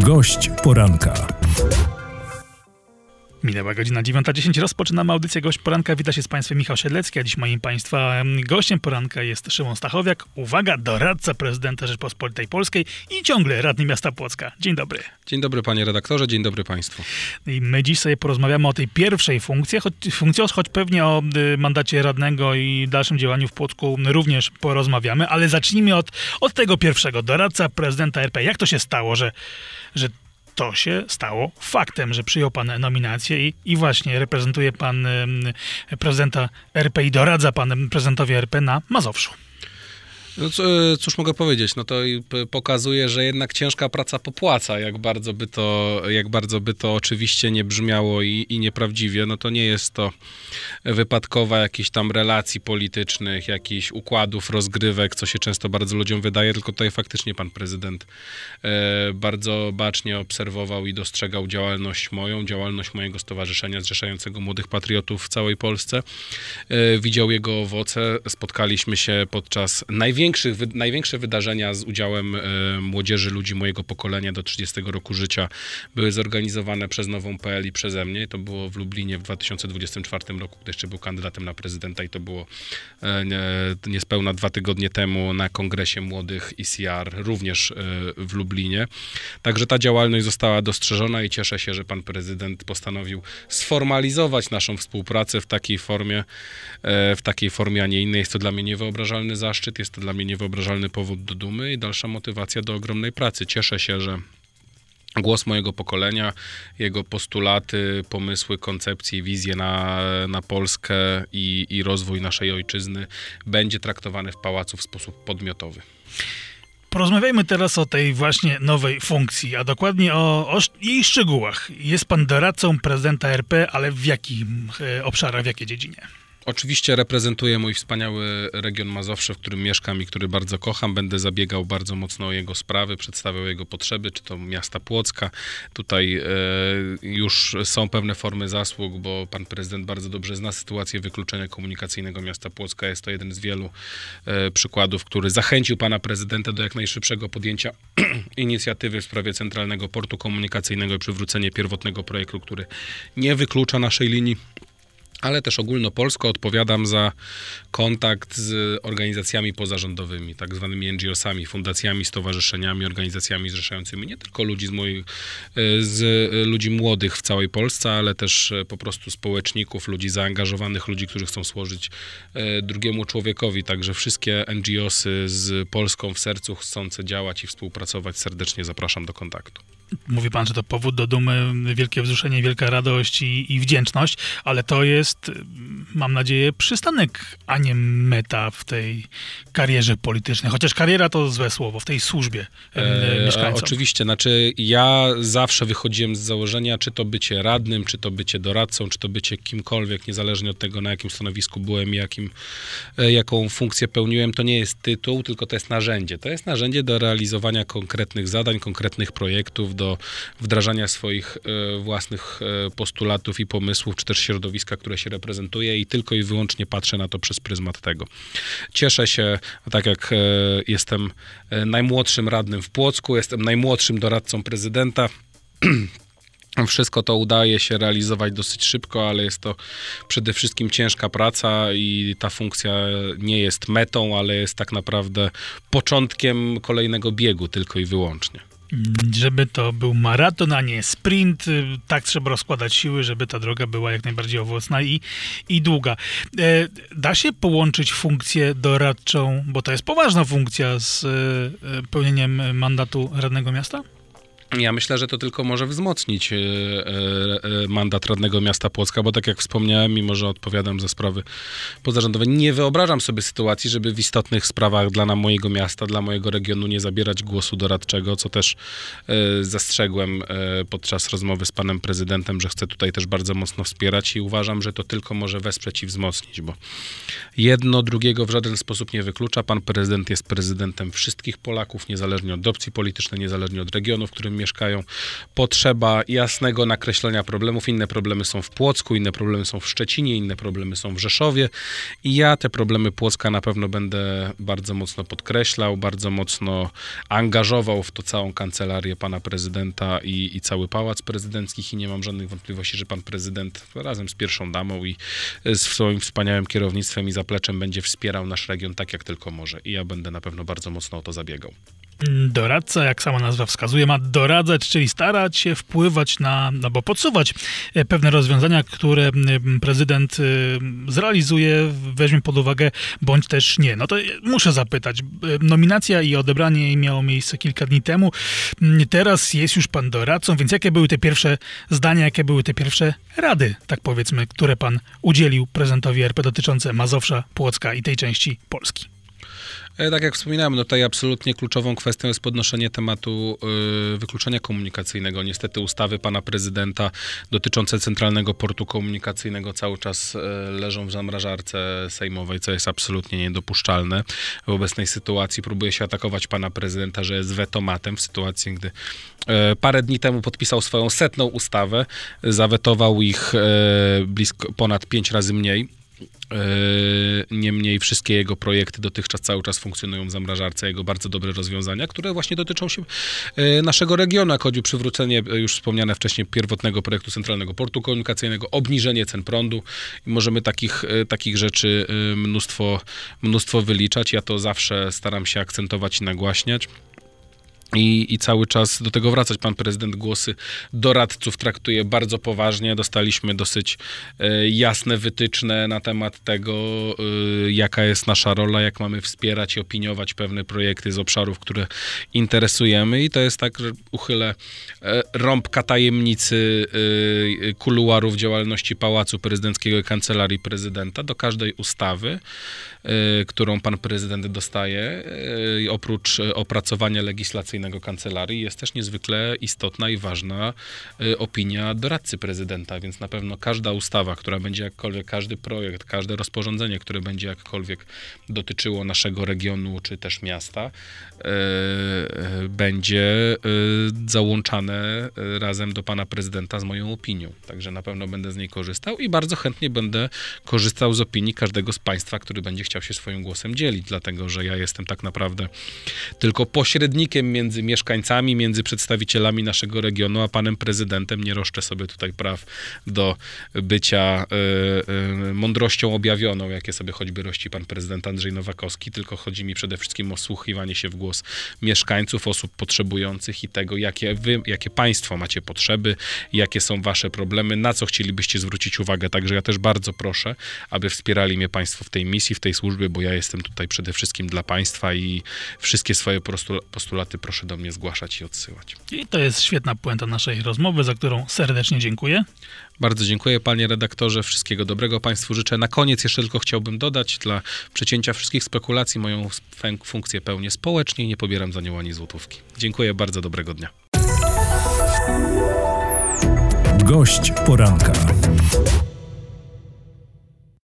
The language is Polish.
Gość poranka. Minęła godzina 9:10. Rozpoczynamy audycję Gość Poranka. Wita się z Państwem Michał Siedlecki, a dziś moim Państwa gościem poranka jest Szymon Stachowiak. Uwaga, doradca prezydenta Rzeczypospolitej Polskiej i ciągle radny miasta Płocka. Dzień dobry. Dzień dobry panie redaktorze, dzień dobry państwu. I my dziś sobie porozmawiamy o tej pierwszej funkcji, choć pewnie o mandacie radnego i dalszym działaniu w Płocku również porozmawiamy, ale zacznijmy od tego pierwszego. Doradca prezydenta RP. Jak to się stało, że to się stało faktem, że przyjął pan nominację i właśnie reprezentuje pan prezydenta RP i doradza pan prezydentowi RP na Mazowszu? No cóż mogę powiedzieć, no to pokazuje, że jednak ciężka praca popłaca, jak bardzo by to oczywiście nie brzmiało i nieprawdziwie, no to nie jest to wypadkowa jakichś tam relacji politycznych, jakichś układów, rozgrywek, co się często bardzo ludziom wydaje, tylko tutaj faktycznie pan prezydent bardzo bacznie obserwował i dostrzegał działalność mojego stowarzyszenia zrzeszającego młodych patriotów w całej Polsce. Widział jego owoce, spotkaliśmy się podczas największe wydarzenia z udziałem młodzieży, ludzi mojego pokolenia do 30 roku życia były zorganizowane przez Nową PL i przeze mnie. To było w Lublinie w 2024 roku, gdy jeszcze był kandydatem na prezydenta i to było niespełna 2 tygodnie temu na kongresie młodych ECR, również w Lublinie. Także ta działalność została dostrzeżona i cieszę się, że pan prezydent postanowił sformalizować naszą współpracę w takiej formie, a nie innej. Jest to dla mnie niewyobrażalny zaszczyt, jest to dla mnie niewyobrażalny powód do dumy i dalsza motywacja do ogromnej pracy. Cieszę się, że głos mojego pokolenia, jego postulaty, pomysły, koncepcje, wizje na Polskę i rozwój naszej ojczyzny będzie traktowany w pałacu w sposób podmiotowy. Porozmawiajmy teraz o tej właśnie nowej funkcji, a dokładnie o jej szczegółach. Jest pan doradcą prezydenta RP, ale w jakim obszarach, w jakiej dziedzinie? Oczywiście reprezentuję mój wspaniały region Mazowsze, w którym mieszkam i który bardzo kocham. Będę zabiegał bardzo mocno o jego sprawy, przedstawiał jego potrzeby, czy to miasta Płocka. Tutaj już są pewne formy zasług, bo pan prezydent bardzo dobrze zna sytuację wykluczenia komunikacyjnego miasta Płocka. Jest to jeden z wielu przykładów, który zachęcił pana prezydenta do jak najszybszego podjęcia inicjatywy w sprawie Centralnego Portu Komunikacyjnego i przywrócenia pierwotnego projektu, który nie wyklucza naszej linii, ale też ogólnopolsko odpowiadam za kontakt z organizacjami pozarządowymi, tak zwanymi NGO-sami, fundacjami, stowarzyszeniami, organizacjami zrzeszającymi nie tylko ludzi ludzi młodych w całej Polsce, ale też po prostu społeczników, ludzi zaangażowanych, ludzi, którzy chcą służyć drugiemu człowiekowi. Także wszystkie NGO-sy z Polską w sercu chcące działać i współpracować serdecznie zapraszam do kontaktu. Mówi pan, że to powód do dumy, wielkie wzruszenie, wielka radość i wdzięczność, ale to jest, mam nadzieję, przystanek, a nie meta w tej karierze politycznej. Chociaż kariera to złe słowo, w tej służbie mieszkańcom. Oczywiście, ja zawsze wychodziłem z założenia, czy to bycie radnym, czy to bycie doradcą, czy to bycie kimkolwiek, niezależnie od tego, na jakim stanowisku byłem i jaką funkcję pełniłem, to nie jest tytuł, tylko to jest narzędzie. To jest narzędzie do realizowania konkretnych zadań, konkretnych projektów, do wdrażania swoich własnych postulatów i pomysłów, czy też środowiska, które się reprezentuje i tylko i wyłącznie patrzę na to przez pryzmat tego. Cieszę się, tak jak jestem najmłodszym radnym w Płocku, jestem najmłodszym doradcą prezydenta. Wszystko to udaje się realizować dosyć szybko, ale jest to przede wszystkim ciężka praca i ta funkcja nie jest metą, ale jest tak naprawdę początkiem kolejnego biegu tylko i wyłącznie. Żeby to był maraton, a nie sprint, tak trzeba rozkładać siły, żeby ta droga była jak najbardziej owocna i długa. Da się połączyć funkcję doradczą, bo to jest poważna funkcja, z pełnieniem mandatu radnego miasta? Ja myślę, że to tylko może wzmocnić mandat radnego miasta Płocka, bo tak jak wspomniałem, mimo że odpowiadam za sprawy pozarządowe, nie wyobrażam sobie sytuacji, żeby w istotnych sprawach dla mojego miasta, dla mojego regionu nie zabierać głosu doradczego, co też zastrzegłem podczas rozmowy z panem prezydentem, że chcę tutaj też bardzo mocno wspierać i uważam, że to tylko może wesprzeć i wzmocnić, bo jedno drugiego w żaden sposób nie wyklucza. Pan prezydent jest prezydentem wszystkich Polaków, niezależnie od opcji politycznej, niezależnie od regionu, w którym mieszkają, potrzeba jasnego nakreślenia problemów. Inne problemy są w Płocku, inne problemy są w Szczecinie, inne problemy są w Rzeszowie i ja te problemy Płocka na pewno będę bardzo mocno podkreślał, bardzo mocno angażował w to całą kancelarię pana prezydenta i cały Pałac Prezydencki i nie mam żadnych wątpliwości, że pan prezydent razem z pierwszą damą i z swoim wspaniałym kierownictwem i zapleczem będzie wspierał nasz region tak, jak tylko może. I ja będę na pewno bardzo mocno o to zabiegał. Doradca, jak sama nazwa wskazuje, ma doradzać, czyli starać się wpływać albo podsuwać pewne rozwiązania, które prezydent zrealizuje, weźmie pod uwagę, bądź też nie. No to muszę zapytać. Nominacja i odebranie jej miało miejsce kilka dni temu. Teraz jest już pan doradcą, więc jakie były te pierwsze zdania, jakie były te pierwsze rady, tak powiedzmy, które pan udzielił prezydentowi RP dotyczące Mazowsza, Płocka i tej części Polski? Tak jak wspominałem, no tutaj absolutnie kluczową kwestią jest podnoszenie tematu wykluczenia komunikacyjnego. Niestety ustawy pana prezydenta dotyczące Centralnego Portu Komunikacyjnego cały czas leżą w zamrażarce sejmowej, co jest absolutnie niedopuszczalne. W obecnej sytuacji próbuje się atakować pana prezydenta, że jest wetomatem w sytuacji, gdy parę dni temu podpisał swoją 100. ustawę, zawetował ich ponad 5 razy mniej. Niemniej wszystkie jego projekty dotychczas cały czas funkcjonują w zamrażarce, jego bardzo dobre rozwiązania, które właśnie dotyczą się naszego regionu, jak chodzi o przywrócenie już wspomniane wcześniej pierwotnego projektu Centralnego Portu Komunikacyjnego, obniżenie cen prądu i możemy takich rzeczy mnóstwo wyliczać. Ja to zawsze staram się akcentować i nagłaśniać. I cały czas do tego wracać. Pan prezydent głosy doradców traktuje bardzo poważnie. Dostaliśmy dosyć jasne wytyczne na temat tego, jaka jest nasza rola, jak mamy wspierać i opiniować pewne projekty z obszarów, które interesujemy. I to jest tak, że uchylę rąbka tajemnicy kuluarów działalności Pałacu Prezydenckiego i Kancelarii Prezydenta do każdej ustawy, którą pan prezydent dostaje. Oprócz opracowania legislacyjnego kancelarii jest też niezwykle istotna i ważna opinia doradcy prezydenta, więc na pewno każda ustawa, która będzie jakkolwiek, każdy projekt, każde rozporządzenie, które będzie jakkolwiek dotyczyło naszego regionu czy też miasta, będzie załączane razem do pana prezydenta z moją opinią. Także na pewno będę z niej korzystał i bardzo chętnie będę korzystał z opinii każdego z państwa, który będzie chciał się swoim głosem dzielić, dlatego że ja jestem tak naprawdę tylko pośrednikiem między mieszkańcami, między przedstawicielami naszego regionu, a panem prezydentem. Nie roszczę sobie tutaj praw do bycia mądrością objawioną, jakie sobie choćby rości pan prezydent Andrzej Nowakowski, tylko chodzi mi przede wszystkim o wsłuchiwanie się w głos mieszkańców, osób potrzebujących i tego, jakie państwo macie potrzeby, jakie są wasze problemy, na co chcielibyście zwrócić uwagę. Także ja też bardzo proszę, aby wspierali mnie państwo w tej misji, w tej służbie, bo ja jestem tutaj przede wszystkim dla państwa i wszystkie swoje postulaty proszę do mnie zgłaszać i odsyłać. I to jest świetna puenta naszej rozmowy, za którą serdecznie dziękuję. Bardzo dziękuję, panie redaktorze. Wszystkiego dobrego państwu życzę. Na koniec jeszcze tylko chciałbym dodać, dla przecięcia wszystkich spekulacji, moją funkcję pełnię społecznie i nie pobieram za nią ani złotówki. Dziękuję, bardzo dobrego dnia. Gość poranka.